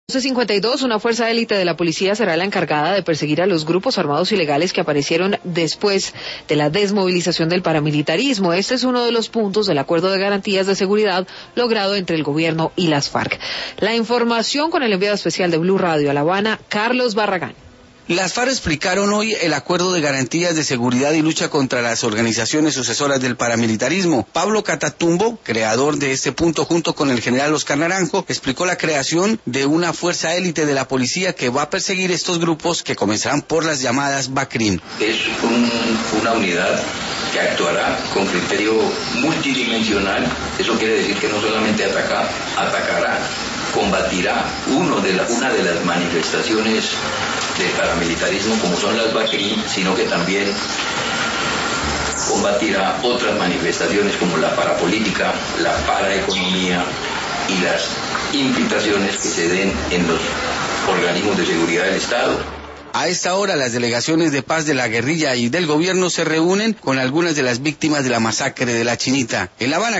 11:52, una fuerza élite de la policía será la encargada de perseguir a los grupos armados ilegales que aparecieron después de la desmovilización del paramilitarismo. Este es uno de los puntos del acuerdo de garantías de seguridad logrado entre el gobierno y las FARC. La información con el enviado especial de Blue Radio a La Habana, Carlos Barragán. Las FARC explicaron hoy el acuerdo de garantías de seguridad y lucha contra las organizaciones sucesoras del paramilitarismo. Pablo Catatumbo, creador de este punto junto con el general Oscar Naranjo, explicó la creación de una fuerza élite de la policía que va a perseguir estos grupos que comenzarán por las llamadas BACRIM. Es una unidad que actuará con criterio multidimensional. Eso quiere decir que no solamente atacará, combatirá una de las manifestaciones del paramilitarismo como son las BACRIM, sino que también combatirá otras manifestaciones como la parapolítica, la paraeconomía y las infiltraciones que se den en los organismos de seguridad del Estado. A esta hora, las delegaciones de paz de la guerrilla y del gobierno se reúnen con algunas de las víctimas de la masacre de La Chinita. En La Habana,